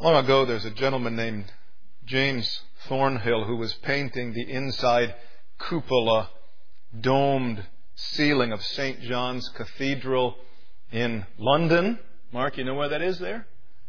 Long ago, there's a gentleman named James Thornhill who was painting the inside cupola, domed ceiling of St. John's Cathedral in London. Mark, you know where that is there?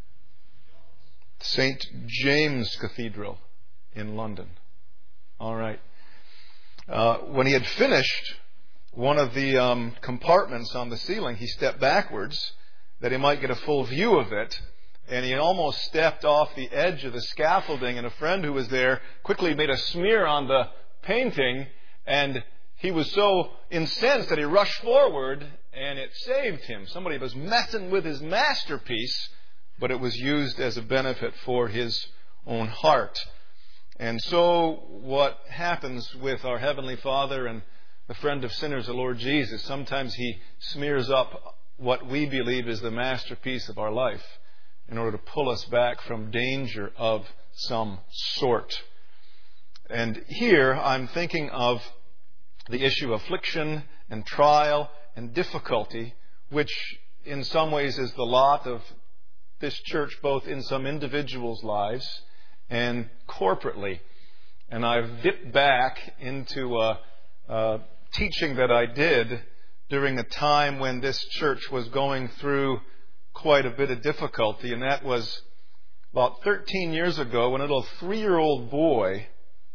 St. James Cathedral in London. All right. When he had finished one of the compartments on the ceiling, he stepped backwards that he might get a full view of it. And he almost stepped off the edge of the scaffolding, and a friend who was there quickly made a smear on the painting, and he was so incensed that he rushed forward, and it saved him. Somebody was messing with his masterpiece, but it was used as a benefit for his own heart. And so what happens with our Heavenly Father and the friend of sinners, the Lord Jesus, sometimes He smears up what we believe is the masterpiece of our life in order to pull us back from danger of some sort. And here I'm thinking of the issue of affliction and trial and difficulty, which in some ways is the lot of this church, both in some individuals' lives and corporately. And I've dipped back into a teaching that I did during a time when this church was going through quite a bit of difficulty, and that was about 13 years ago when a little 3-year-old boy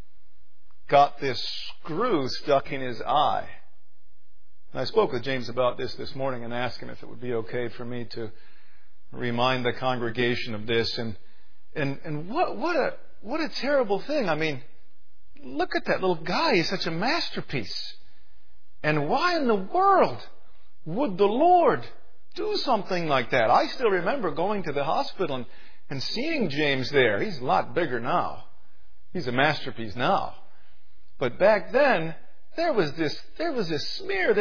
got this screw stuck in his eye. And I spoke with James about this morning and asked him if it would be okay for me to remind the congregation of this. And what a terrible thing. I mean, look at that little guy. He's such a masterpiece. And why in the world would the Lord do something like that? I still remember going to the hospital and seeing James there. He's a lot bigger now. He's a masterpiece now. But back then, there was this smear.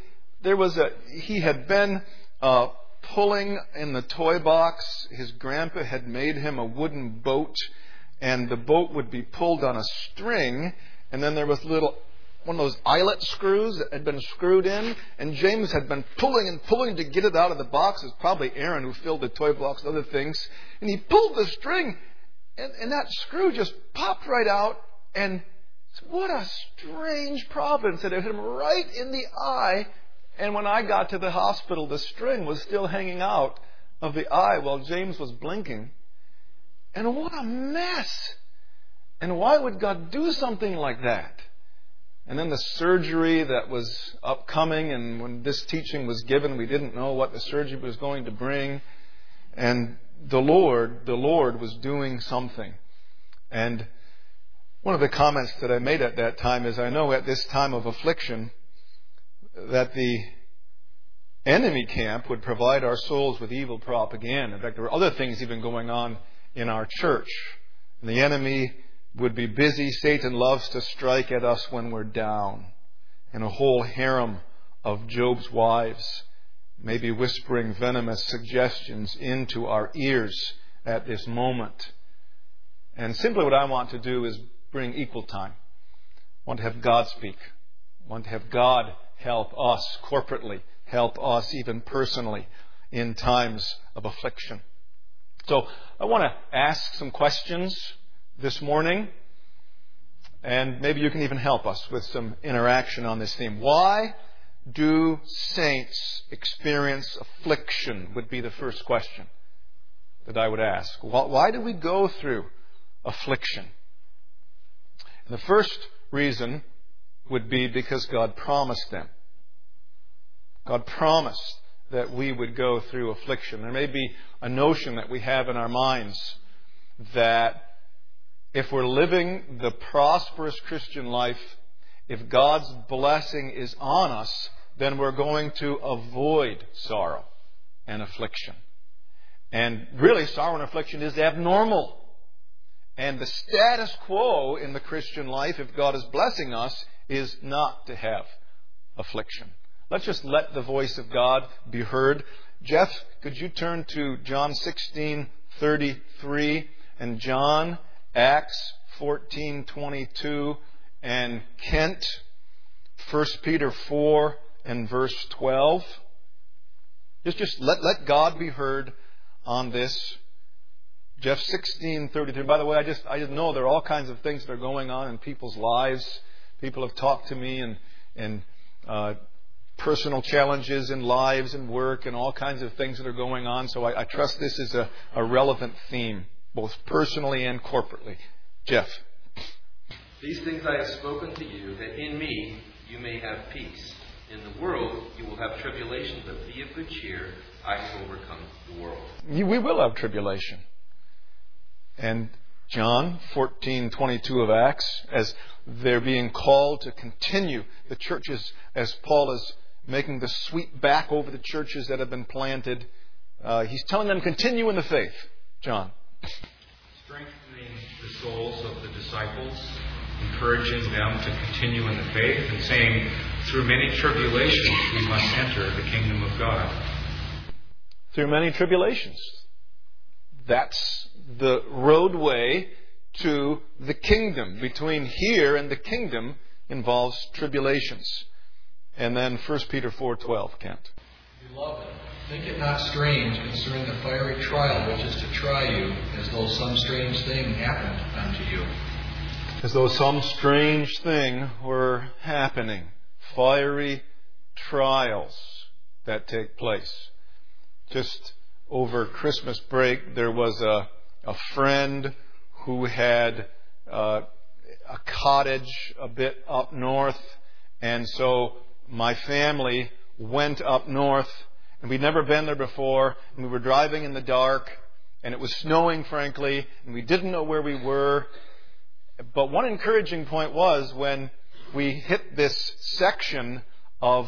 He had been pulling in the toy box. His grandpa had made him a wooden boat, and the boat would be pulled on a string, and then there was one of those eyelet screws that had been screwed in, and James had been pulling and pulling to get it out of the box. It was probably Aaron who filled the toy box and other things. And he pulled the string, and that screw just popped right out, and what a strange providence that it hit him right in the eye. And when I got to the hospital, the string was still hanging out of the eye while James was blinking. And what a mess! And why would God do something like that? And then the surgery that was upcoming, and when this teaching was given, we didn't know what the surgery was going to bring. And the Lord was doing something. And one of the comments that I made at that time is, I know at this time of affliction that the enemy camp would provide our souls with evil propaganda. In fact, there were other things even going on in our church. And the enemy would be busy. Satan loves to strike at us when we're down. And a whole harem of Job's wives may be whispering venomous suggestions into our ears at this moment. And simply what I want to do is bring equal time. I want to have God speak. I want to have God help us corporately, help us even personally in times of affliction. So I want to ask some questions this morning, and maybe you can even help us with some interaction on this theme. Why do saints experience affliction would be the first question that I would ask. Why do we go through affliction? And the first reason would be because God promised them. God promised that we would go through affliction. There may be a notion that we have in our minds that if we're living the prosperous Christian life, if God's blessing is on us, then we're going to avoid sorrow and affliction. And really, sorrow and affliction is abnormal. And the status quo in the Christian life, if God is blessing us, is not to have affliction. Let's just let the voice of God be heard. Jeff, could you turn to John 16:33 and John, Acts 14:22, and Kent, 1 Peter 4 and verse 12. Just let God be heard on this. Jeff 16:33. By the way, I just know there are all kinds of things that are going on in people's lives. People have talked to me and personal challenges in lives and work and all kinds of things that are going on. So I trust this is a relevant theme, both personally and corporately. Jeff. These things I have spoken to you, that in me you may have peace. In the world you will have tribulation, but be of good cheer. I have overcome the world. We will have tribulation. And John 14:22 of Acts, as they're being called to continue the churches, as Paul is making the sweep back over the churches that have been planted, he's telling them, continue in the faith. John. Strengthening the souls of the disciples, encouraging them to continue in the faith, and saying, through many tribulations we must enter the kingdom of God. Through many tribulations. That's the roadway to the kingdom. Between here and the kingdom involves tribulations. And then 1 Peter 4:12, Kent. Beloved, think it not strange concerning the fiery trial which is to try you, as though some strange thing happened unto you. As though some strange thing were happening. Fiery trials that take place. Just over Christmas break, there was a friend who had a cottage a bit up north, and so my family went up north, and we'd never been there before, and we were driving in the dark, and it was snowing, frankly, and we didn't know where we were. But one encouraging point was when we hit this section of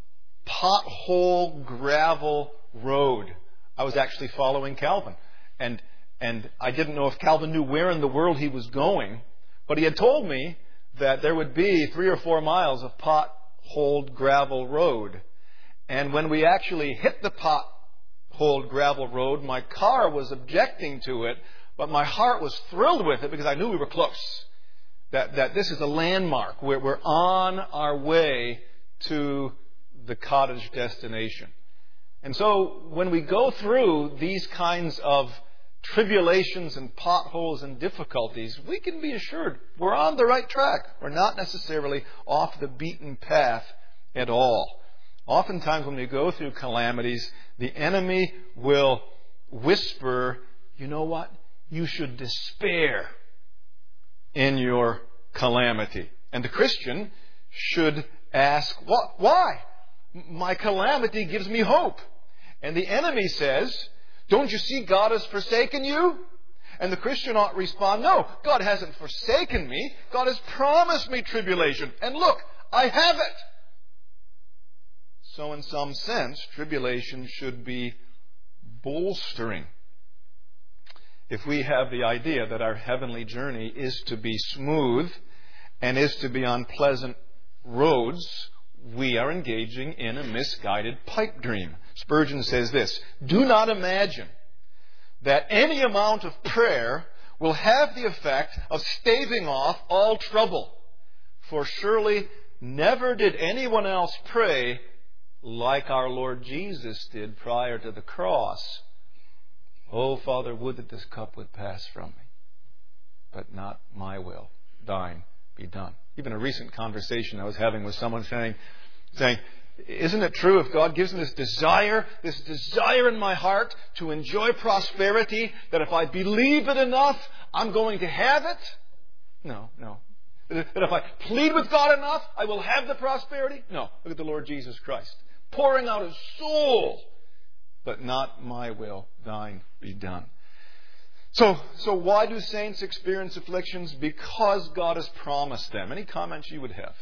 pothole gravel road. I was actually following Calvin, and I didn't know if Calvin knew where in the world he was going, but he had told me that there would be 3 or 4 miles of potholed gravel road. And when we actually hit the potholed gravel road, my car was objecting to it, but my heart was thrilled with it because I knew we were close. That this is a landmark. We're on our way to the cottage destination. And so when we go through these kinds of tribulations and potholes and difficulties, we can be assured we're on the right track. We're not necessarily off the beaten path at all. Oftentimes when we go through calamities, the enemy will whisper, you know what? You should despair in your calamity. And the Christian should ask, what? Why? My calamity gives me hope. And the enemy says, don't you see God has forsaken you? And the Christian ought to respond, no, God hasn't forsaken me. God has promised me tribulation. And look, I have it. So in some sense, tribulation should be bolstering. If we have the idea that our heavenly journey is to be smooth and is to be on pleasant roads, we are engaging in a misguided pipe dream. Spurgeon says this, do not imagine that any amount of prayer will have the effect of staving off all trouble. For surely never did anyone else pray like our Lord Jesus did prior to the cross. Oh, Father, would that this cup would pass from me. But not my will, thine be done. Even a recent conversation I was having with someone saying, isn't it true if God gives me this desire in my heart to enjoy prosperity, that if I believe it enough, I'm going to have it? No. That if I plead with God enough, I will have the prosperity? No. Look at the Lord Jesus Christ, pouring out His soul. But not my will, thine be done. So why do saints experience afflictions? Because God has promised them. Any comments you would have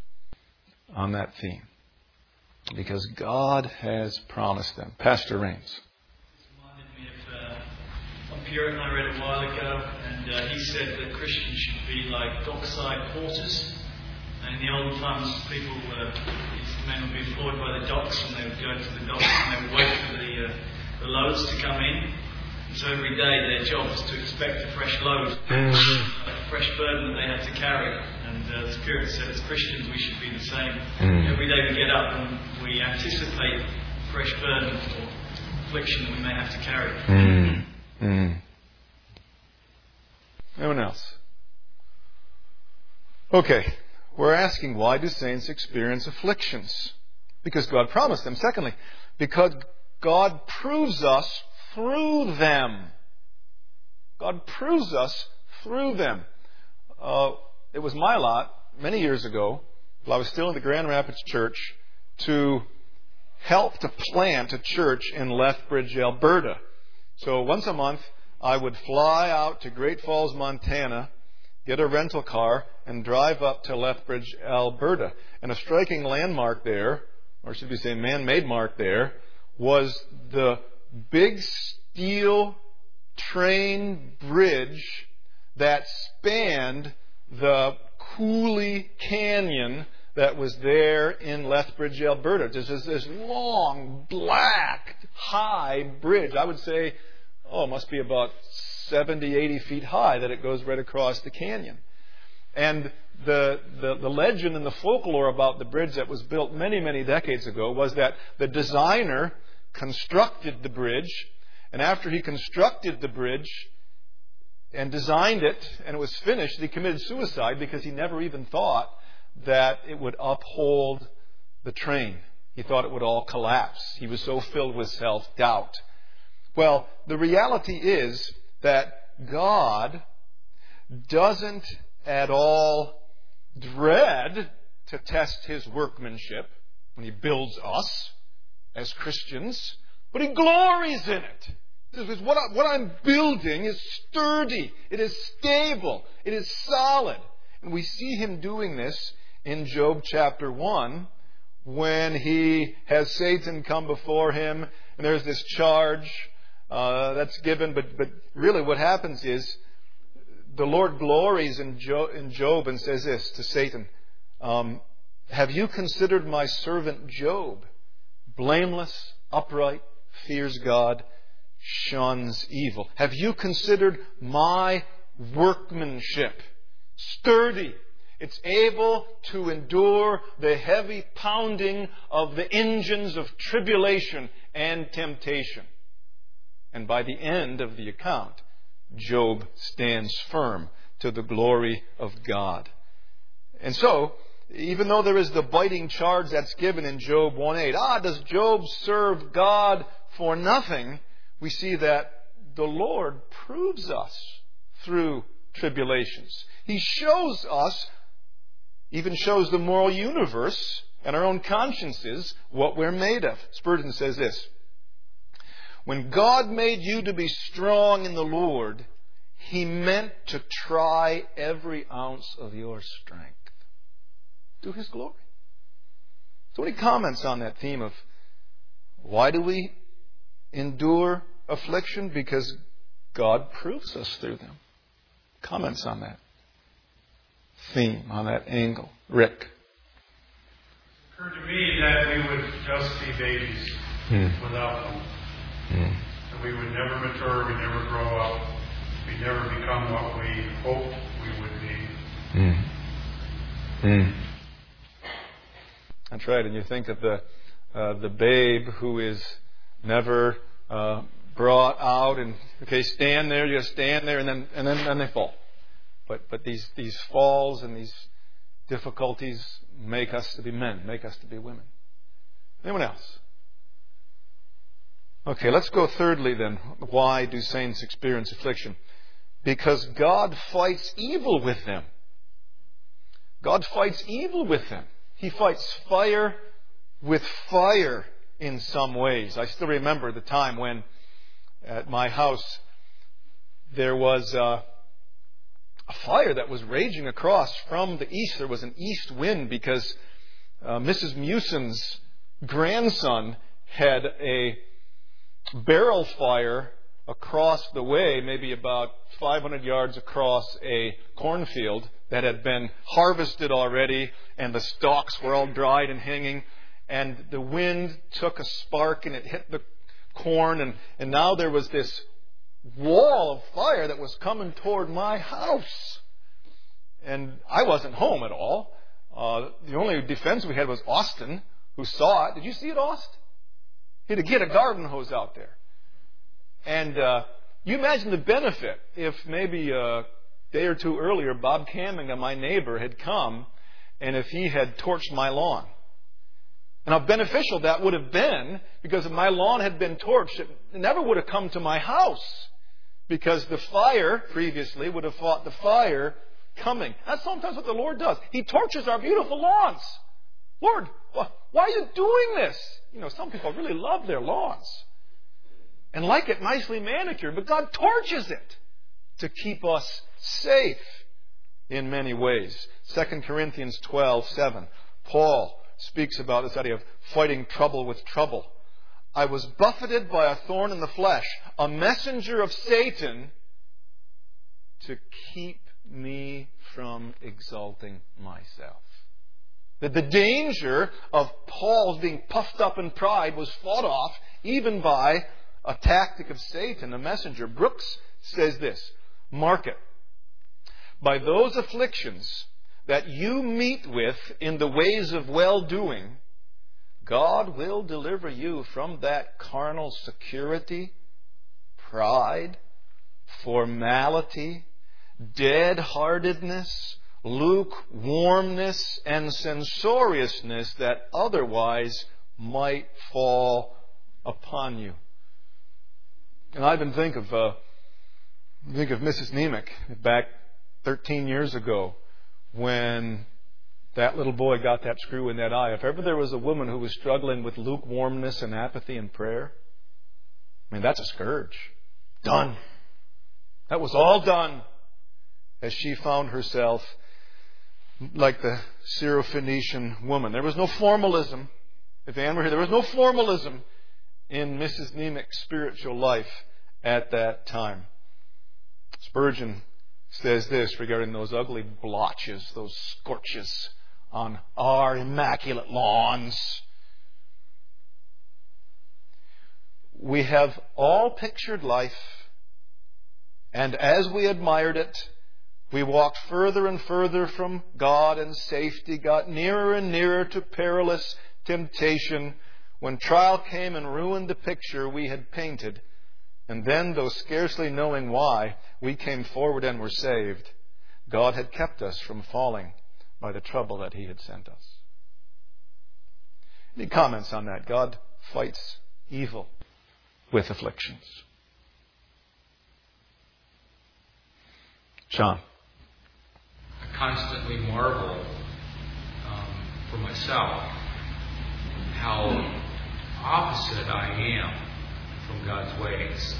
on that theme? Because God has promised them. Pastor Raines. This reminded me of Puritan I read a while ago, and he said that Christians should be like dockside porters. And in the old times, these men would be employed by the docks, and they would go to the docks and they would wait for the loads to come in. And so every day their job was to expect a fresh load, a fresh burden that they had to carry. And the Spirit said, as Christians, we should be the same. Every day we get up and we anticipate fresh burden or affliction that we may have to carry. Okay, we're asking, why do saints experience afflictions? Because God promised them. Secondly, because God proves us through them. God proves us through them. It was my lot many years ago, while I was still in the Grand Rapids Church, to help to plant a church in Lethbridge, Alberta. So once a month, I would fly out to Great Falls, Montana, get a rental car, and drive up to Lethbridge, Alberta. And a striking landmark there, or should we say man-made mark there, was the big steel train bridge that spanned the Coulee Canyon that was there in Lethbridge, Alberta. There's this long, black, high bridge. I would say, it must be about 70, 80 feet high, that it goes right across the canyon. And the legend and the folklore about the bridge that was built many, many decades ago was that the designer constructed the bridge, and after he constructed the bridge and designed it, and it was finished, he committed suicide because he never even thought that it would uphold the train. He thought it would all collapse. He was so filled with self-doubt. Well, the reality is that God doesn't at all dread to test His workmanship when He builds us as Christians, but He glories in it. He says, what I'm building is sturdy, it is stable, it is solid. And we see Him doing this in Job chapter 1, when he has Satan come before him, and there's this charge that's given, but really what happens is the Lord glories in Job and says this to Satan, have you considered my servant Job? Blameless, upright, fears God, shuns evil. Have you considered my workmanship? Sturdy. It's able to endure the heavy pounding of the engines of tribulation and temptation. And by the end of the account, Job stands firm to the glory of God. And so, even though there is the biting charge that's given in Job 1:8, does Job serve God for nothing? We see that the Lord proves us through tribulations. He shows us, even shows the moral universe and our own consciences, what we're made of. Spurgeon says this, when God made you to be strong in the Lord, He meant to try every ounce of your strength to His glory. So when he comments on that theme of why do we endure affliction? Because God proves us through them. Comments on that theme, on that angle. Rick. It occurred to me that we would just be babies without them. And we would never mature, we'd never grow up, we'd never become what we hoped we would be. That's right. And you think of the babe who is never brought out, and stand there, you stand there, and then they fall. But these falls and these difficulties make us to be men, make us to be women. Anyone else? Okay, let's go thirdly then. Why do saints experience affliction? Because God fights evil with them. God fights evil with them. He fights fire with fire in some ways. I still remember the time when at my house there was a fire that was raging across from the east. There was an east wind because Mrs. Mewson's grandson had a barrel fire across the way, maybe about 500 yards across a cornfield that had been harvested already, and the stalks were all dried and hanging, and the wind took a spark and it hit the corn, and now there was this wall of fire that was coming toward my house. And I wasn't home at all. The only defense we had was Austin, who saw it. Did you see it, Austin? He had to get a garden hose out there. And you imagine the benefit if maybe day or two earlier, Bob Cammingham, my neighbor, had come, and if he had torched my lawn. And how beneficial that would have been, because if my lawn had been torched, it never would have come to my house. Because the fire previously would have fought the fire coming. That's sometimes what the Lord does. He torches our beautiful lawns. Lord, why are you doing this? You know, some people really love their lawns and like it nicely manicured, but God torches it to keep us safe in many ways. 2 Corinthians 12:7. Paul speaks about this idea of fighting trouble with trouble. I was buffeted by a thorn in the flesh, a messenger of Satan to keep me from exalting myself. That the danger of Paul's being puffed up in pride was fought off even by a tactic of Satan, a messenger. Brooks says this, mark it. By those afflictions that you meet with in the ways of well-doing, God will deliver you from that carnal security, pride, formality, dead-heartedness, lukewarmness, and censoriousness that otherwise might fall upon you. And I even think of Mrs. Nemec back 13 years ago when that little boy got that screw in that eye. If ever there was a woman who was struggling with lukewarmness and apathy in prayer, I mean, that's a scourge. Done. That was all done as she found herself like the Syrophoenician woman. There was no formalism. If Anne were here, there was no formalism in Mrs. Nemec's spiritual life at that time. Spurgeon says this regarding those ugly blotches, those scorches on our immaculate lawns. We have all pictured life, and as we admired it, we walked further and further from God and safety, got nearer and nearer to perilous temptation, when trial came and ruined the picture we had painted. And then, though scarcely knowing why, we came forward and were saved. God had kept us from falling by the trouble that He had sent us. Any comments on that? God fights evil with afflictions. Sean. I constantly marvel for myself how opposite I am from God's ways.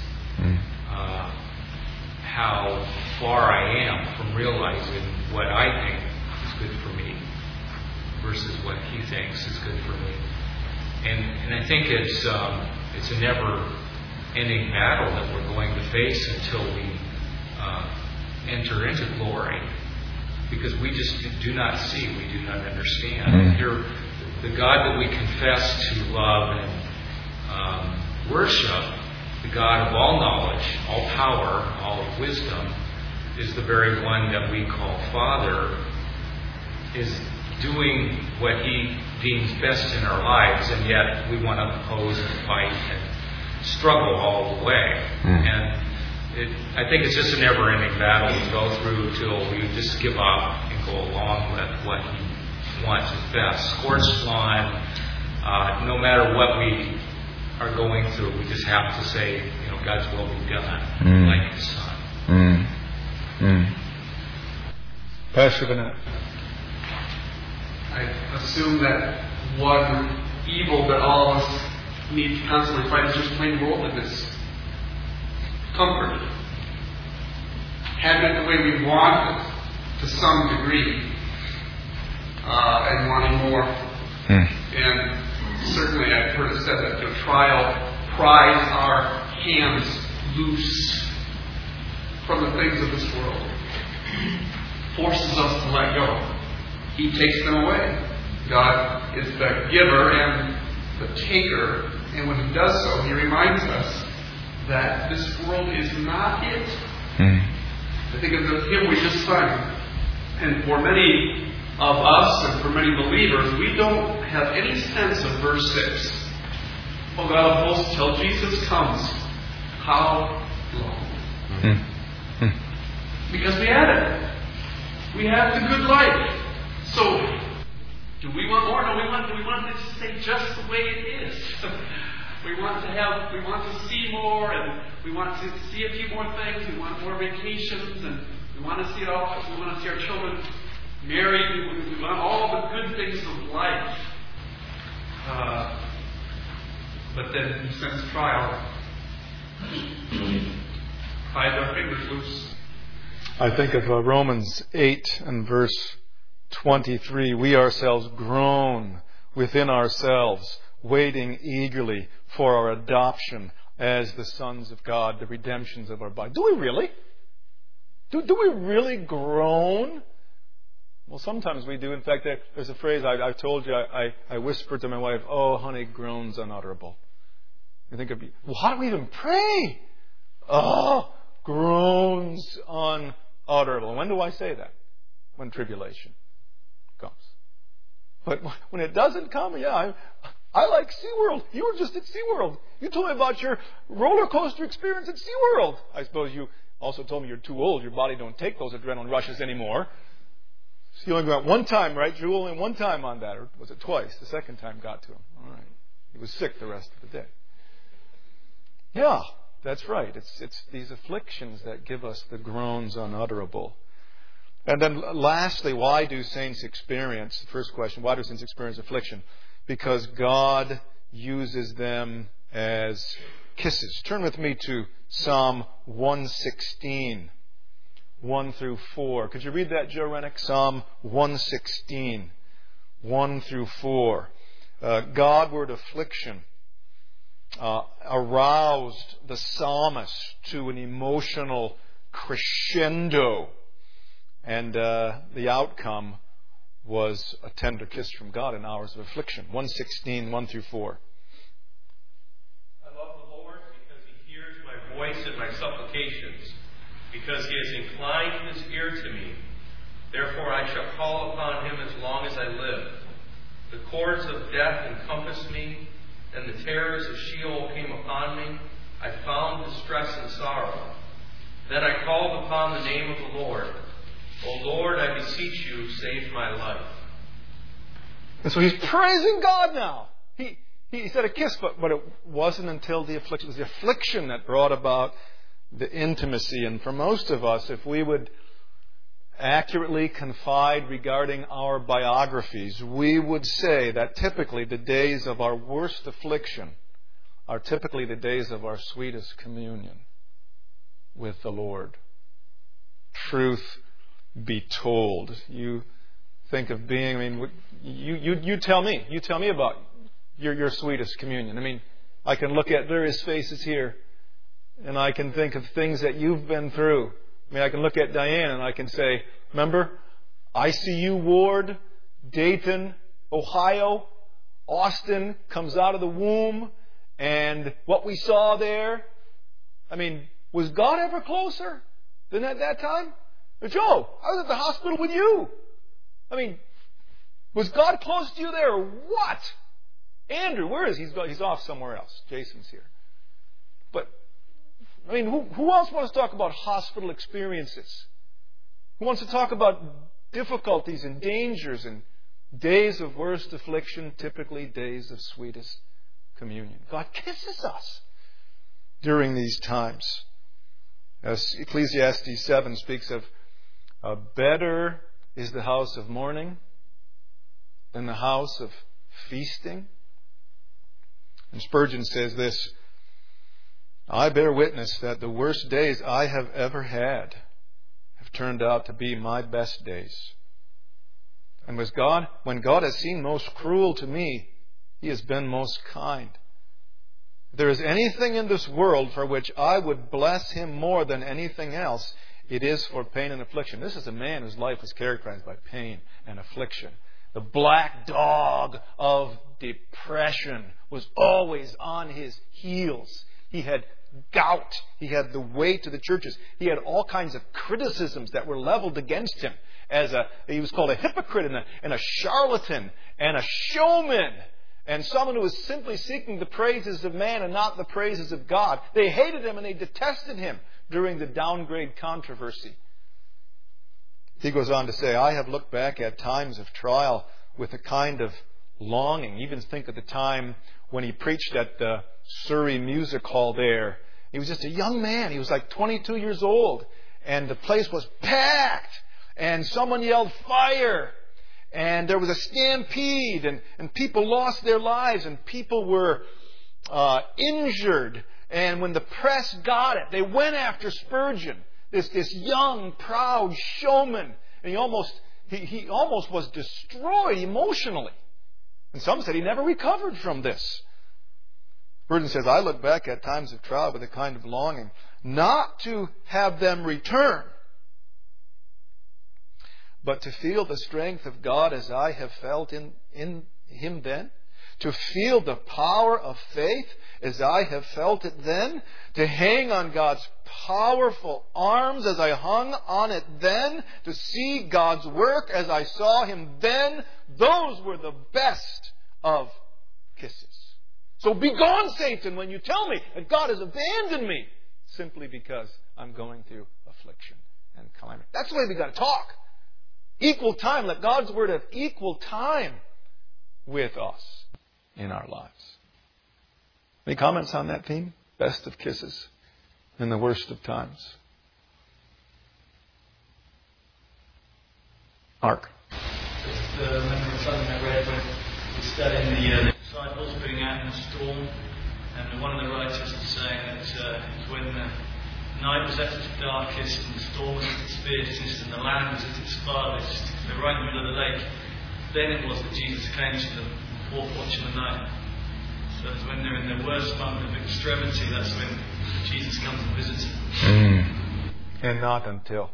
How far I am from realizing what I think is good for me versus what He thinks is good for me. And I think it's a never-ending battle that we're going to face until we enter into glory, because we just do not see, we do not understand. Here, the God that we confess to love and worship, the God of all knowledge, all power, all wisdom, is the very one that we call Father, is doing what He deems best in our lives, and yet we want to oppose and fight and struggle all the way. And I think it's just a never-ending battle we go through till we just give up and go along with what He wants is best. Scorched lawn, no matter what we are going through, we just have to say, God's will be done, like His Son. Pastor Bennett. I assume that one evil that all of us need to constantly fight is just plain worldliness. Comfort. Having it the way we want it to some degree, and wanting more. And certainly I've heard it said that the trial pries our hands loose from the things of this world. Forces us to let go. He takes them away. God is the giver and the taker, and when He does so, He reminds us that this world is not it. I think of the hymn we just sang, and for many of us and for many believers, we don't have any sense of verse 6. Oh God of hosts, till Jesus comes, how long? Because we had it. We had the good life. So, do we want more? No, we want it to stay just the way it is. We want to see more, and we want to see a few more things. We want more vacations, and we want to see it all. We want to see our children married. We want all the good things of life. But then He sends trial. Pried our fingers loose. I think of Romans 8 and verse 23. We ourselves groan within ourselves, waiting eagerly for our adoption as the sons of God, the redemptions of our body. Do we really? Do we really groan? Well, sometimes we do. In fact, there's a phrase I've told you. I whispered to my wife, "Oh, honey, groans unutterable." You think of, well, how do we even pray? Oh, groans unutterable. When do I say that? When tribulation comes. But when it doesn't come, yeah, I like SeaWorld. You were just at SeaWorld. You told me about your roller coaster experience at SeaWorld. I suppose you also told me you're too old. Your body don't take those adrenaline rushes anymore. So you only went one time, right, Jewel? Only one time on that. Or was it twice? The second time got to him. All right. He was sick the rest of the day. Yeah, that's right. It's these afflictions that give us the groans unutterable. And then lastly, why do saints experience, the first question, why do saints experience affliction? Because God uses them as kisses. Turn with me to Psalm 116, 1 through 4. Could you read that, Joe Rennick? Psalm 116, 1 through 4. Godward affliction aroused the psalmist to an emotional crescendo. And the outcome was a tender kiss from God in hours of affliction. 116, 1 through 4. I love the Lord because He hears my voice and my supplications, because He has inclined His ear to me. Therefore I shall call upon Him as long as I live. The cords of death encompassed me, and the terrors of Sheol came upon me. I found distress and sorrow. Then I called upon the name of the Lord. O Lord, I beseech you, save my life. And so he's praising God now. He said a kiss, but it wasn't until the affliction. It was the affliction that brought about the intimacy. And for most of us, if we would accurately confide regarding our biographies, we would say that typically the days of our worst affliction are typically the days of our sweetest communion with the Lord. Truth be told. You think of being, you tell me about your sweetest communion. I can look at various faces here and I can think of things that you've been through. I can look at Diane and I can say, remember, ICU ward, Dayton, Ohio, Austin comes out of the womb, and what we saw there, was God ever closer than at that time? Joe, I was at the hospital with you. Was God close to you there or what? Andrew, where is he? He's off somewhere else. Jason's here. But, who else wants to talk about hospital experiences? Who wants to talk about difficulties and dangers and days of worst affliction, typically days of sweetest communion? God kisses us during these times. As Ecclesiastes 7 speaks of, better is the house of mourning than the house of feasting. And Spurgeon says this, I bear witness that the worst days I have ever had have turned out to be my best days. And when God has seemed most cruel to me, He has been most kind. If there is anything in this world for which I would bless Him more than anything else, it is for pain and affliction. This is a man whose life was characterized by pain and affliction. The black dog of depression was always on his heels. He had gout. He had the way to the churches. He had all kinds of criticisms that were leveled against him. He was called a hypocrite and a charlatan and a showman. And someone who was simply seeking the praises of man and not the praises of God. They hated him and they detested him during the downgrade controversy He goes on to say, I have looked back at times of trial with a kind of longing. Even think of the time when he preached at the Surrey Music Hall there. He was just a young man. He was like 22 years old. And the place was packed. And someone yelled, fire! And there was a stampede. And people lost their lives. And people were injured. And when the press got it, they went after Spurgeon, this young, proud showman. And he almost was destroyed emotionally. And some said he never recovered from this. Spurgeon says, I look back at times of trial with a kind of longing, not to have them return, but to feel the strength of God as I have felt in Him then, to feel the power of faith as I have felt it then, to hang on God's powerful arms as I hung on it then, to see God's work as I saw Him then. Those were the best of kisses. So be gone, Satan, when you tell me that God has abandoned me simply because I'm going through affliction and calamity. That's the way we've got to talk. Equal time. Let God's Word have equal time with us in our lives. Any comments on that theme? Best of kisses in the worst of times. Mark. Just remember something I read when we studied the disciples being out in a storm, and one of the writers was saying that when the night was at its darkest and the storm was at its fiercest and the land was at its farthest, they were right in the middle of the lake, then it was that Jesus came to them, fourth watch of the night. So it's when they're in their worst moment of extremity, that's when Jesus comes and visits them. And not until.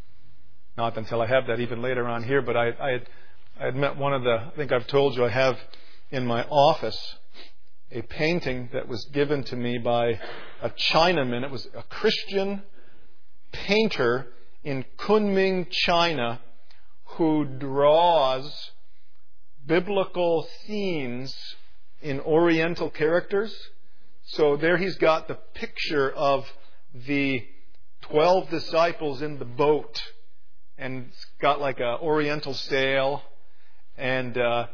I have that even later on here, but I had met one of I think I've told you, I have in my office a painting that was given to me by a Chinaman. It was a Christian painter in Kunming, China, who draws biblical scenes in Oriental characters. So there he's got the picture of the 12 disciples in the boat, and it's got like a Oriental sail, and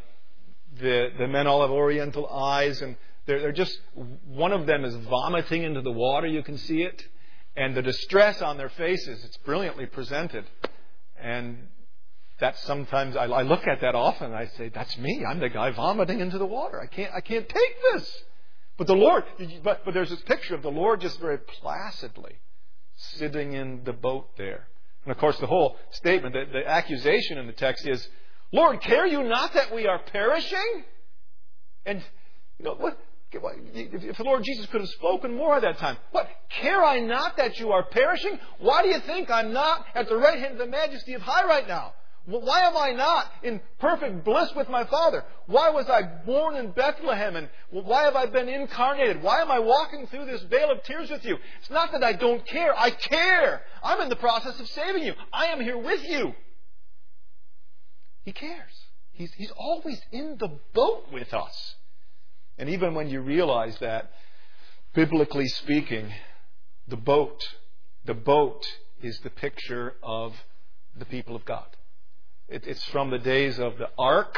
the men all have Oriental eyes, and they're just, one of them is vomiting into the water, you can see it, and the distress on their faces, it's brilliantly presented. And that's sometimes, I look at that often and I say, that's me, I'm the guy vomiting into the water. I can't take this. But the Lord, but there's this picture of the Lord just very placidly sitting in the boat there. And of course the whole statement, the accusation in the text is, Lord, care you not that we are perishing? And, what? If the Lord Jesus could have spoken more at that time. What? Care I not that you are perishing? Why do you think I'm not at the right hand of the majesty of high right now? Why am I not in perfect bliss with my Father? Why was I born in Bethlehem? And why have I been incarnated? Why am I walking through this vale of tears with you? It's not that I don't care. I care. I'm in the process of saving you. I am here with you. He cares. He's always in the boat with us. And even when you realize that, biblically speaking, the boat is the picture of the people of God. It's from the days of the ark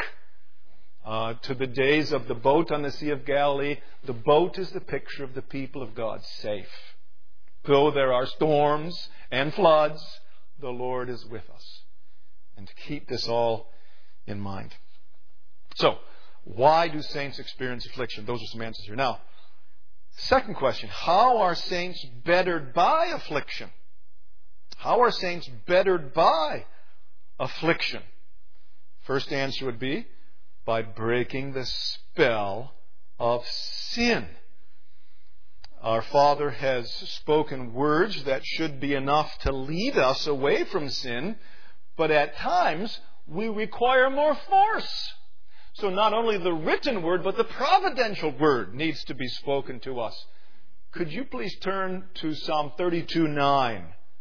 to the days of the boat on the Sea of Galilee. The boat is the picture of the people of God safe. Though there are storms and floods, the Lord is with us. And to keep this all in mind. So, why do saints experience affliction? Those are some answers here. Now, second question, how are saints bettered by affliction? How are saints bettered by affliction? First answer would be by breaking the spell of sin. Our Father has spoken words that should be enough to lead us away from sin, but at times we require more force. So not only the written word, but the providential word needs to be spoken to us. Could you please turn to Psalm 32:9,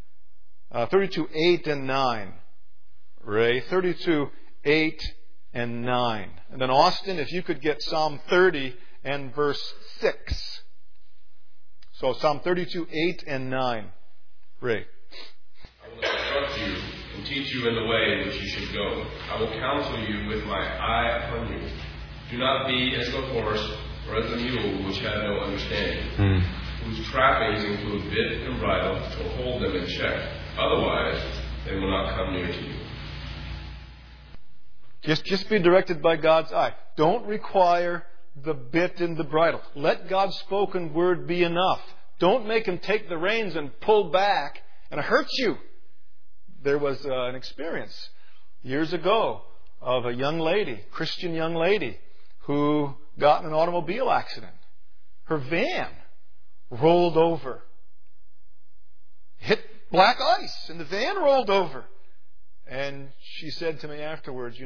32:8 and 9. Ray, 32:8 and 9. And then Austin, if you could get Psalm 30 and verse 6. So Psalm 32:8 and 9. Ray. I will instruct you in and teach you in the way in which you should go. I will counsel you with my eye upon you. Do not be as the horse or as the mule which have no understanding, whose trappings include bit and bridle to hold them in check. Otherwise, they will not come near to you. Just be directed by God's eye. Don't require the bit and the bridle. Let God's spoken word be enough. Don't make Him take the reins and pull back, and it hurts you. There was an experience years ago of a young lady, Christian young lady, who got in an automobile accident. Her van rolled over. Hit black ice, and the van rolled over. And she said to me afterwards,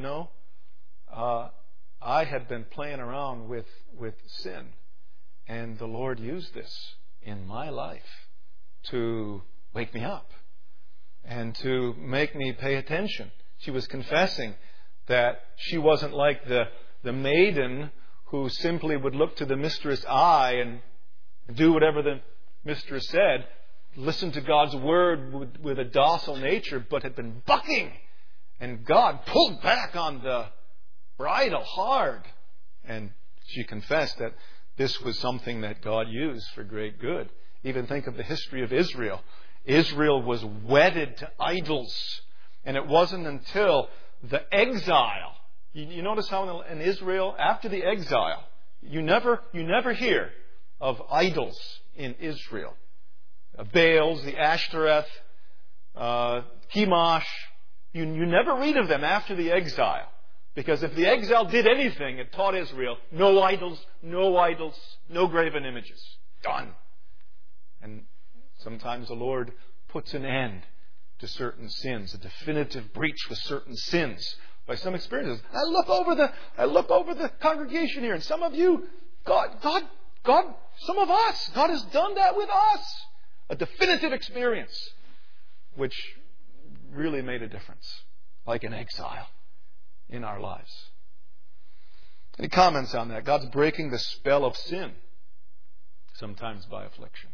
I had been playing around with sin, and the Lord used this in my life to wake me up and to make me pay attention. She was confessing that she wasn't like the maiden who simply would look to the mistress' eye and do whatever the mistress said, listen to God's word with a docile nature, but had been bucking. And God pulled back on the bridle hard. And she confessed that this was something that God used for great good. Even think of the history of Israel. Israel was wedded to idols. And it wasn't until the exile. You notice how in Israel, after the exile, you never hear of idols in Israel. Baals, the Ashtoreth, Chemosh. You never read of them after the exile. Because if the exile did anything, it taught Israel, no idols, no graven images. Done. And sometimes the Lord puts an end to certain sins, a definitive breach with certain sins by some experiences. I look over the congregation here, and some of you, God, some of us, God has done that with us. A definitive experience, which really made a difference, like an exile in our lives. Any comments on that? God's breaking the spell of sin, sometimes by affliction.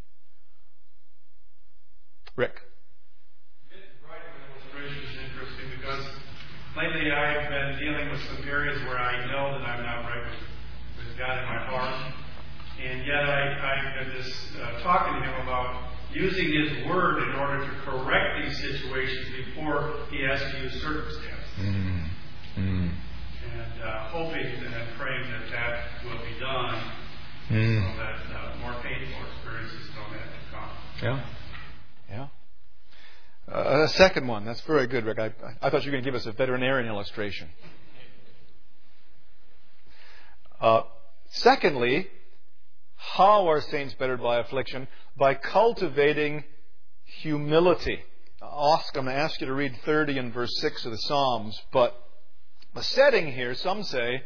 Rick. Writing illustration is interesting because lately I've been dealing with some areas where I know that I'm not right with God in my heart. And yet I've been just talking to Him about using His Word in order to correct these situations before He has to use circumstances. And hoping and praying that will be done so that more painful experiences don't have to come. Yeah. A second one. That's very good, Rick. I thought you were going to give us a veterinarian illustration. Secondly, how are saints bettered by affliction? By cultivating humility. I'm going to ask you to read 30 and verse 6 of the Psalms, but the setting here, some say,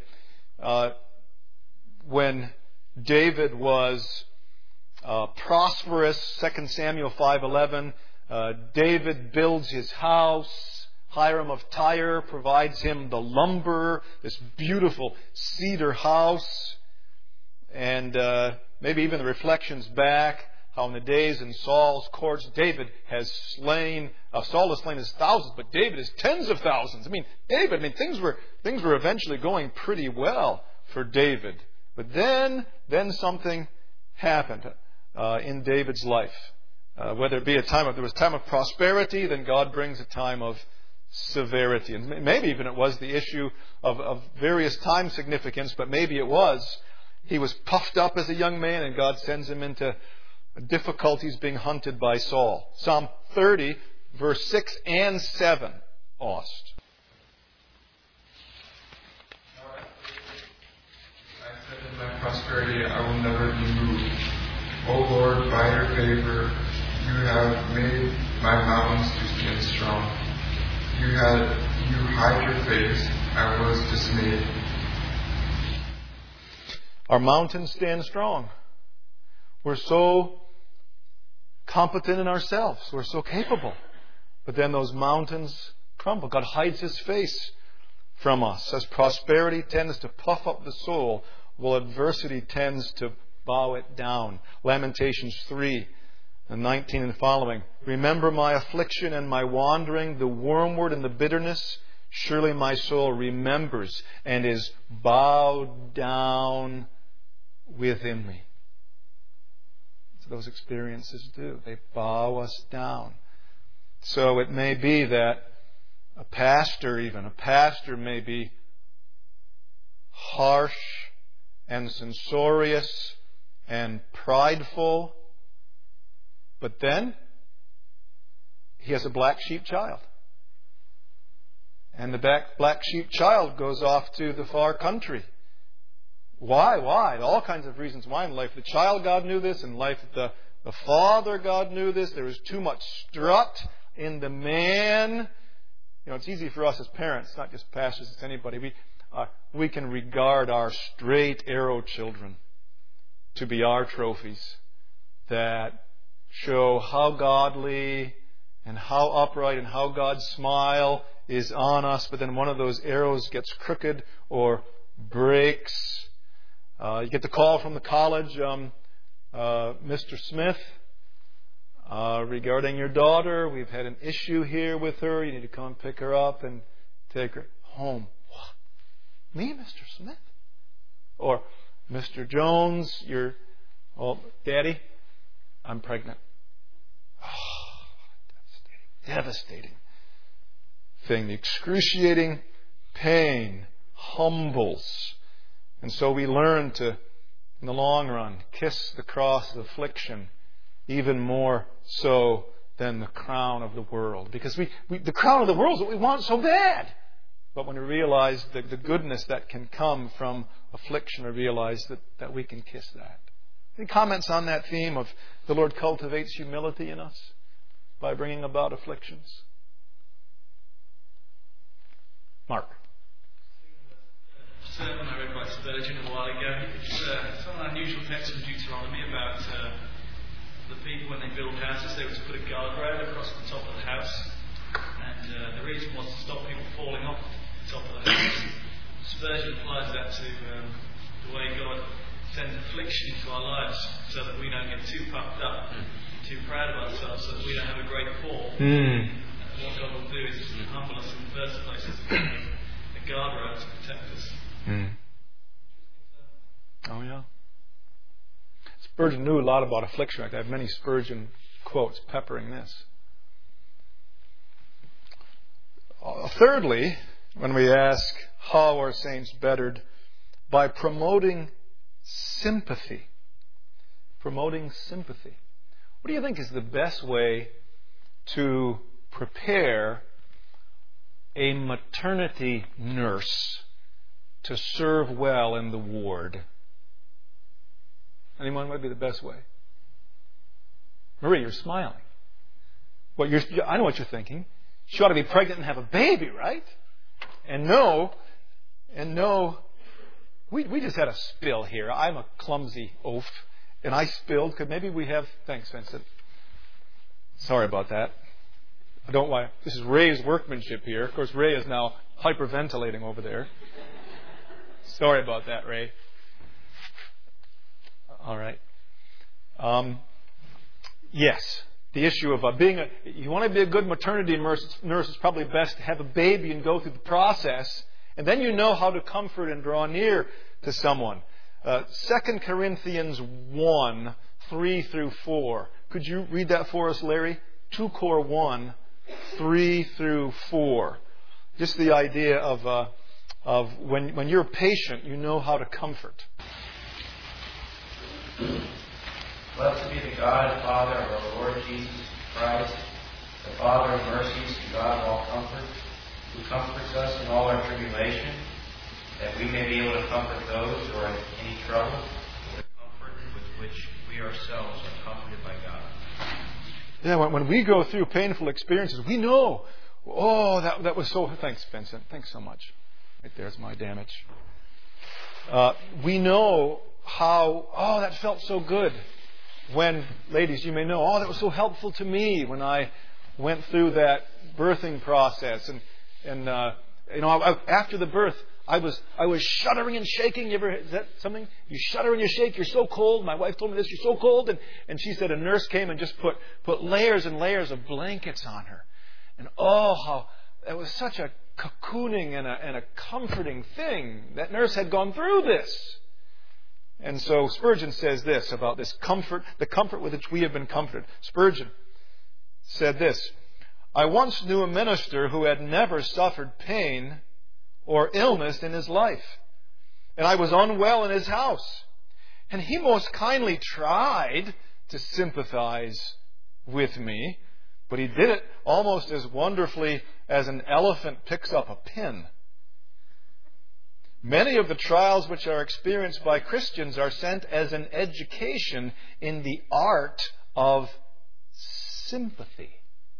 when David was prosperous, 2 Samuel 5:11, David builds his house. Hiram of Tyre provides him the lumber, this beautiful cedar house. And maybe even the reflections back, how in the days in Saul's courts, Saul has slain his thousands, but David is tens of thousands. Things were eventually going pretty well for David. But then something happened in David's life. Whether it be there was a time of prosperity, then God brings a time of severity. And maybe even it was the issue of various time significance, but maybe it was. He was puffed up as a young man, and God sends him into difficulties being hunted by Saul. Psalm 30, verse 6 and 7. I said in my prosperity, I will never be moved. O Lord, by your favor, you have made my mountains to stand strong. You hide your face, I was dismayed. Our mountains stand strong. We're so competent in ourselves. We're so capable. But then those mountains crumble. God hides His face from us. As prosperity tends to puff up the soul, while adversity tends to bow it down. Lamentations 3 And 19 and following. Remember my affliction and my wandering, the wormwood and the bitterness. Surely my soul remembers and is bowed down within me. So those experiences do. They bow us down. So it may be that a pastor may be harsh and censorious and prideful, but then he has a black sheep child. And the black sheep child goes off to the far country. Why? All kinds of reasons why in life. The child, God knew this. In life, the father, God knew this. There was too much strut in the man. It's easy for us as parents, not just pastors, it's anybody. We can regard our straight arrow children to be our trophies that show how godly and how upright and how God's smile is on us, but then one of those arrows gets crooked or breaks. You get the call from the college, Mr. Smith, regarding your daughter. We've had an issue here with her. You need to come and pick her up and take her home. What? Me, Mr. Smith? Or, Mr. Jones, Daddy, I'm pregnant. Devastating thing. The excruciating pain humbles. And so we learn to, in the long run, kiss the cross of affliction even more so than the crown of the world. Because the crown of the world is what we want so bad. But when we realize the goodness that can come from affliction, we realize that we can kiss that. Any comments on that theme of the Lord cultivates humility in us by bringing about afflictions? Mark. Sermon I read by Spurgeon a while ago. It's an unusual text from Deuteronomy about the people when they build houses, they were to put a guardrail across the top of the house, and the reason was to stop people falling off the top of the house. Spurgeon applies that to the way God sends affliction into our lives so that we don't get too puffed up, too proud of ourselves, so that we don't have a great fall. What God will do is humble us in the first place as a guardrail to protect us. Oh, yeah. Spurgeon knew a lot about affliction. I have many Spurgeon quotes peppering this. Thirdly, when we ask how are saints bettered, by promoting sympathy. Promoting sympathy. What do you think is the best way to prepare a maternity nurse to serve well in the ward? Anyone might be the best way? Marie, you're smiling. Well, I know what you're thinking. She ought to be pregnant and have a baby, right? And no, we just had a spill here. I'm a clumsy oaf, and I spilled. Could maybe we have... Thanks, Vincent. Sorry about that. I don't want... This is Ray's workmanship here. Of course, Ray is now hyperventilating over there. Sorry about that, Ray. All right. Yes, the issue of you want to be a good maternity nurse, it's probably best to have a baby and go through the process, and then you know how to comfort and draw near to someone. 2 Corinthians 1, 3 through 4. Could you read that for us, Larry? 2 Cor 1, 3 through 4. Just the idea of when you're patient, you know how to comfort. Blessed be the God and Father of our Lord Jesus Christ, the Father of mercies and God of all comfort, who comforts us in all our tribulation, that we may be able to comfort those who are in any trouble with the comfort with which we ourselves are comforted by God. Yeah, when we go through painful experiences, we know, that was so... Thanks, Vincent. Thanks so much. Right there's my damage. We know how, that felt so good. When, ladies, you may know, that was so helpful to me when I went through that birthing process. And after the birth, I was shuddering and shaking. Is that something? You shudder and you shake. You're so cold. My wife told me this. You're so cold. And she said a nurse came and just put layers and layers of blankets on her. And how it was such a cocooning and a comforting thing. That nurse had gone through this. And so Spurgeon says this about this comfort, the comfort with which we have been comforted. Spurgeon said this: I once knew a minister who had never suffered pain or illness in his life, and I was unwell in his house. And he most kindly tried to sympathize with me, but he did it almost as wonderfully as an elephant picks up a pin. Many of the trials which are experienced by Christians are sent as an education in the art of sympathy.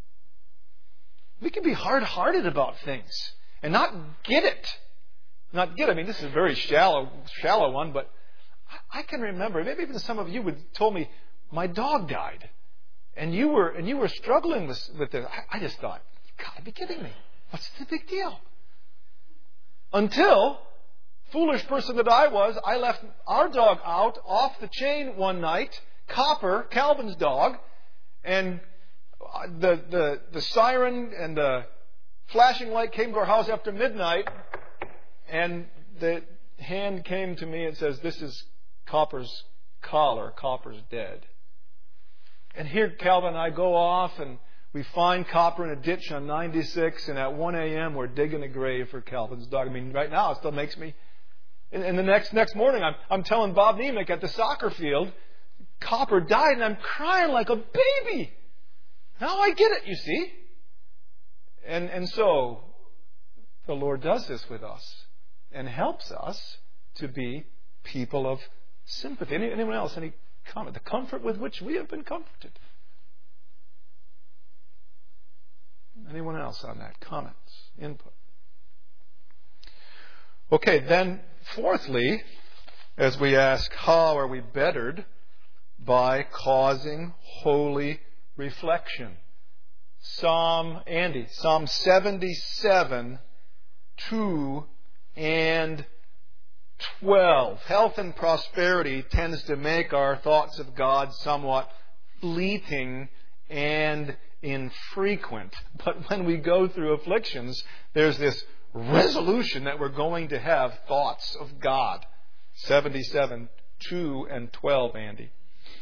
We can be hard-hearted about things and not get it. I mean, this is a very shallow one, but I can remember, maybe even some of you would told me, my dog died. And you were struggling with this. I just thought, you gotta be kidding me. What's the big deal? Until, foolish person that I was, I left our dog out off the chain one night, Copper, Calvin's dog, and the siren and the flashing light came to our house after midnight, and the hand came to me and says, this is Copper's collar. Copper's dead. And here Calvin and I go off and we find Copper in a ditch on 96, and at 1 a.m. we're digging a grave for Calvin's dog. I mean, right now it still makes me... And the next morning I'm telling Bob Nemec at the soccer field, Copper died, and I'm crying like a baby. Now I get it, you see. And so the Lord does this with us and helps us to be people of sympathy. Anyone else? Any comment? The comfort with which we have been comforted. Anyone else on that? Comments? Input? Okay, then fourthly, as we ask, how are we bettered? By causing holy reflection. Psalm 77, 2 and 12. Health and prosperity tends to make our thoughts of God somewhat fleeting and infrequent. But when we go through afflictions, there's this resolution that we're going to have thoughts of God. 77, 2 and 12, Andy.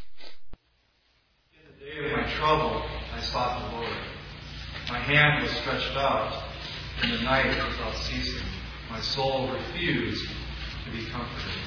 In the day of my trouble, I sought the Lord. My hand was stretched out in the night without ceasing. My soul refused to be comforted.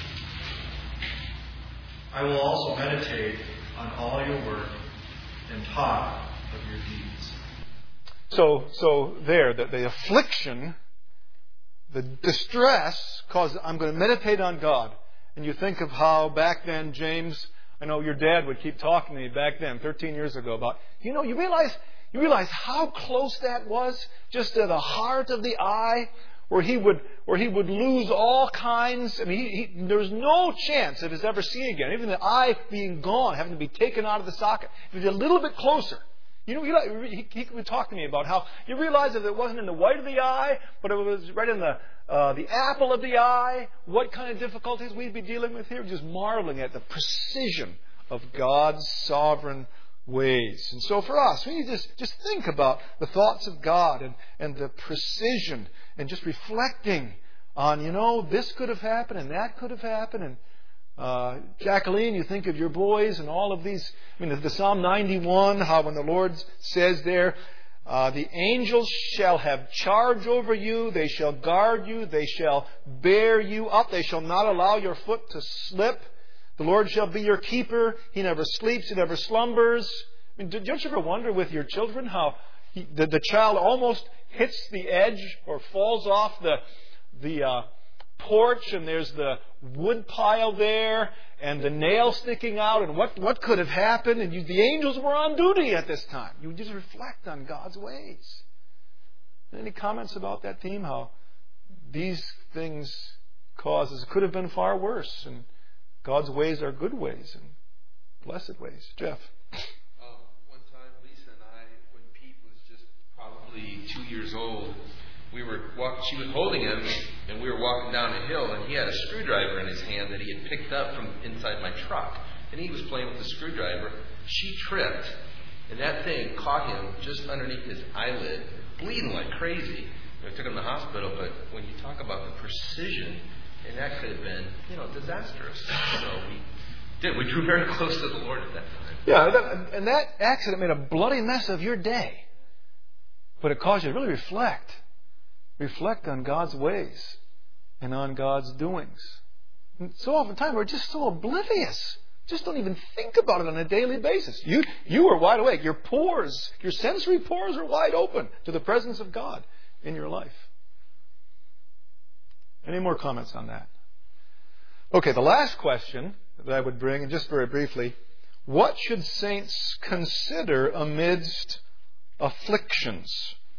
I will also meditate on all your work and talk of your deeds. So there, the affliction, the distress, cause I'm going to meditate on God. And you think of how back then, James, I know your dad would keep talking to me back then, 13 years ago, about, you realize how close that was, just to the heart of the eye, where he would lose all kinds. I mean, there's no chance of his ever seeing again. Even the eye being gone, having to be taken out of the socket. If it's a little bit closer. He would talk to me about how you realize if it wasn't in the white of the eye, but it was right in the apple of the eye, what kind of difficulties we'd be dealing with here. Just marveling at the precision of God's sovereign ways. And so for us, we need to just think about the thoughts of God and the precision and just reflecting on, this could have happened and that could have happened. And Jacqueline, you think of your boys and all of these. I mean, the Psalm 91, how when the Lord says there, the angels shall have charge over you, they shall guard you, they shall bear you up, they shall not allow your foot to slip. The Lord shall be your keeper. He never sleeps, He never slumbers. I mean, don't you ever wonder with your children how the child almost hits the edge or falls off the porch, and there's the wood pile there and the nail sticking out, and what could have happened? And the angels were on duty at this time. You just reflect on God's ways. Any comments about that theme? How these things causes could have been far worse, and God's ways are good ways and blessed ways. Jeff. One time, Lisa and I, when Pete was just probably 2 years old, she was holding him, and we were walking down a hill, and he had a screwdriver in his hand that he had picked up from inside my truck. And he was playing with the screwdriver. She tripped, and that thing caught him just underneath his eyelid, bleeding like crazy. We took him to the hospital, but when you talk about the precision, and that could have been, disastrous. So we drew very close to the Lord at that time. Yeah, and that accident made a bloody mess of your day. But it caused you to really reflect. Reflect on God's ways and on God's doings. And so oftentimes we're just so oblivious. Just don't even think about it on a daily basis. You are wide awake. Your pores, your sensory pores are wide open to the presence of God in your life. Any more comments on that? Okay, the last question that I would bring, and just very briefly, what should saints consider amidst afflictions?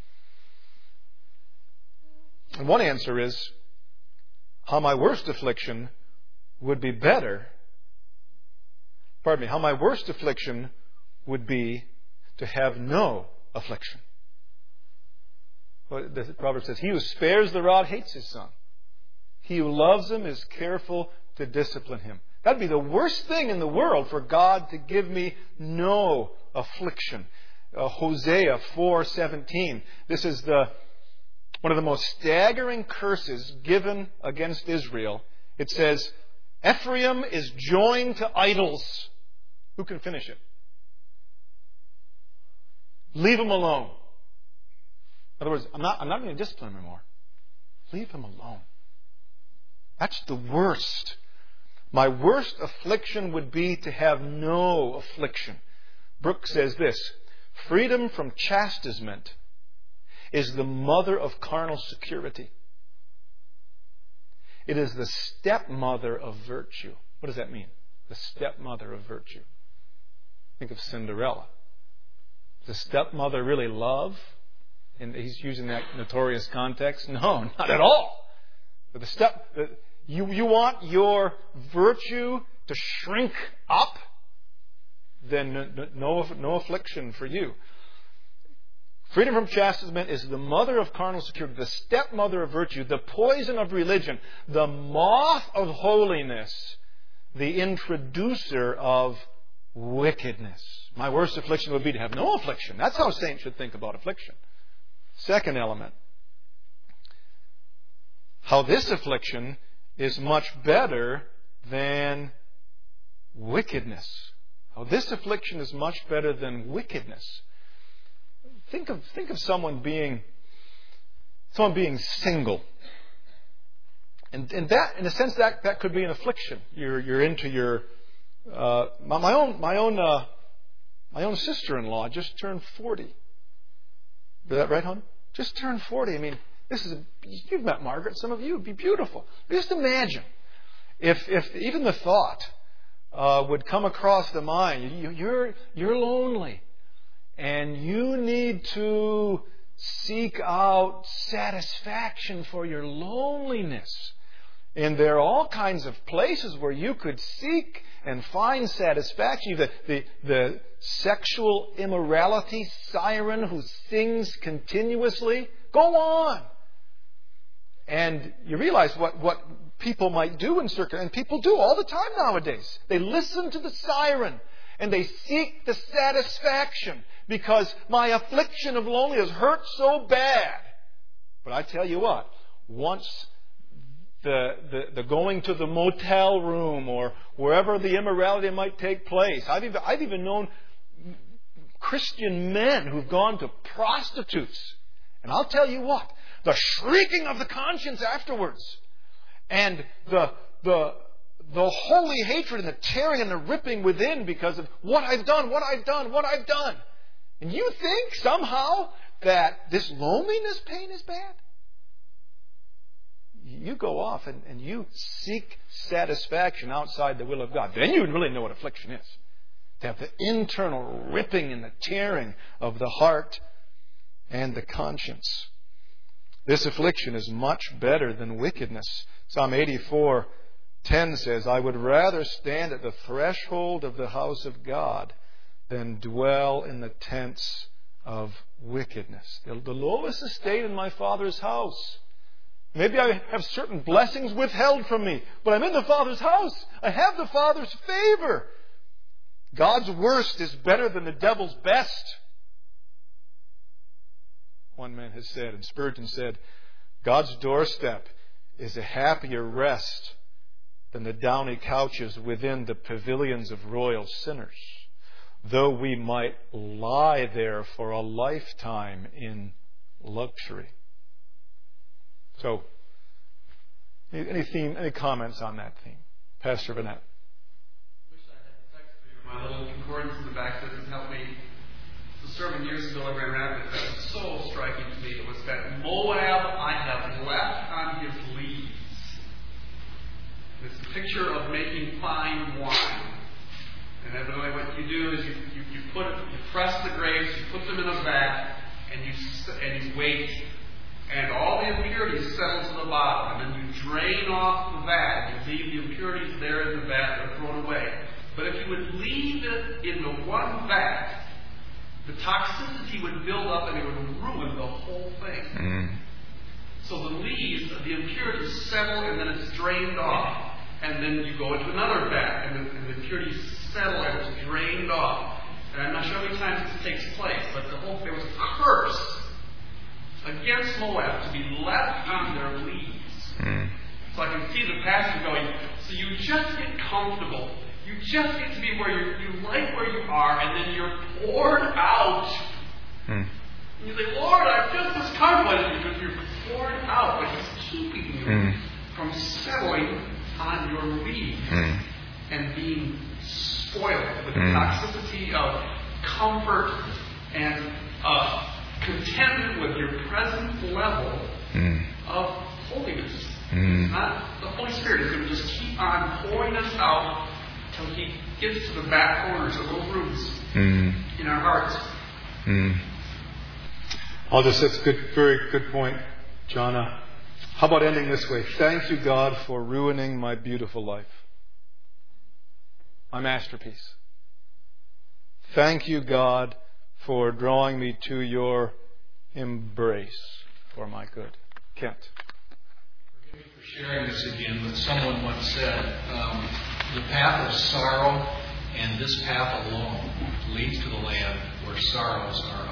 And one answer is, how my worst affliction would be better. How my worst affliction would be to have no affliction. Well, the proverb says, he who spares the rod hates his son. He who loves him is careful to discipline him. That'd be the worst thing in the world, for God to give me no affliction. Hosea 4:17. This is one of the most staggering curses given against Israel. It says, Ephraim is joined to idols. Who can finish it? Leave him alone. In other words, I'm not going to discipline him anymore. Leave him alone. That's the worst. My worst affliction would be to have no affliction. Brooke says this, freedom from chastisement is the mother of carnal security. It is the stepmother of virtue. What does that mean? The stepmother of virtue. Think of Cinderella. Does the stepmother really love? And he's using that notorious context. No, not at all. But you want your virtue to shrink up? Then no affliction for you. Freedom from chastisement is the mother of carnal security, the stepmother of virtue, the poison of religion, the moth of holiness, the introducer of wickedness. My worst affliction would be to have no affliction. That's how saints should think about affliction. Second element, how this affliction is much better than wickedness. How this affliction is much better than wickedness. Think of someone being single, and that, in a sense, that could be an affliction. You're into your my own sister-in-law just turned 40. Is that right, hon? Just turned 40. I mean, you've met Margaret. Some of you would be beautiful. Just imagine if even the thought would come across the mind. You're lonely. And you need to seek out satisfaction for your loneliness. And there are all kinds of places where you could seek and find satisfaction. The sexual immorality siren who sings continuously. Go on. And you realize what people might do in circuit, and people do all the time nowadays. They listen to the siren and they seek the satisfaction. Because my affliction of loneliness hurts so bad. But I tell you what, once the going to the motel room or wherever the immorality might take place, I've even known Christian men who've gone to prostitutes. And I'll tell you what, the shrieking of the conscience afterwards, and the holy hatred and the tearing and the ripping within because of what I've done. And you think somehow that this loneliness pain is bad? You go off and you seek satisfaction outside the will of God. Then you really know what affliction is. To have the internal ripping and the tearing of the heart and the conscience. This affliction is much better than wickedness. Psalm 84:10 says, I would rather stand at the threshold of the house of God than dwell in the tents of wickedness. The lowest estate in my Father's house. Maybe I have certain blessings withheld from me, but I'm in the Father's house. I have the Father's favor. God's worst is better than the devil's best. One man has said, and Spurgeon said, God's doorstep is a happier rest than the downy couches within the pavilions of royal sinners, though we might lie there for a lifetime in luxury. So, any comments on that theme? Pastor Vanette. I wish I had the text for you. My little concordance in the back doesn't help me. The sermon years ago I ran around with that was so striking to me. It was that Moab I have left on his leaves. It's a picture of making fine wine. And evidently what you do is you press the grapes, you put them in a vat, and you wait. And all the impurities settle to the bottom. And then you drain off the vat. You leave the impurities there in the vat. They're thrown away. But if you would leave it in the one vat, the toxicity would build up and it would ruin the whole thing. Mm. So the leaves, the impurities settle and then it's drained off. And then you go into another vat and the impurities settle and it's drained off. And I'm not sure how many times this takes place, but there was a curse against Moab to be left on their leaves. Mm. So I can see the passage going, so you just get comfortable. You just get to be where you like where you are, and then you're poured out. And you say, Lord, I just was comfortable. And you're poured out, but He's keeping you from settling on your leaves and being spoiled with the toxicity of comfort and contentment with your present level of holiness. It's not the Holy Spirit is going to just keep on pouring us out until He gets to the back corners of those rooms in our hearts. That's a very good point, John. How about ending this way? Thank you, God, for ruining my beautiful life, my masterpiece. Thank you, God, for drawing me to your embrace for my good. Kent. Forgive me for sharing this again, but someone once said, the path of sorrow and this path alone leads to the land where sorrows are